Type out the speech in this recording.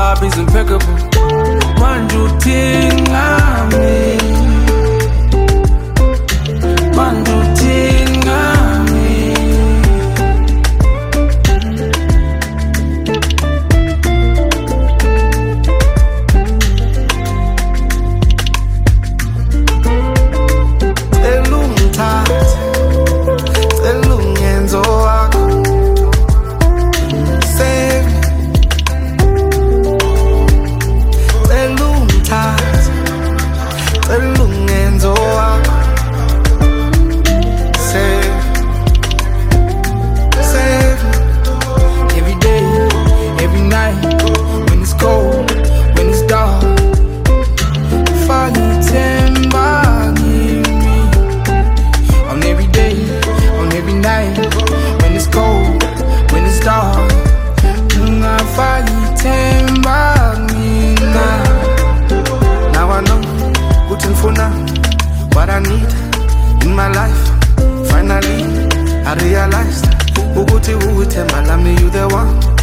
job is impeccable. Manje uthingami, manje uthingami. Elungithathe, elungenzo wakho. Elungenzo wakho. Save every day, every night, when it's cold, when it's dark. Fangithemba kimi. On every day, on every night, when it's cold, when it's dark. Fangithemba mina. Now I know what I need in my life. Finally, I realized Uguti Uguti Malami, you the one.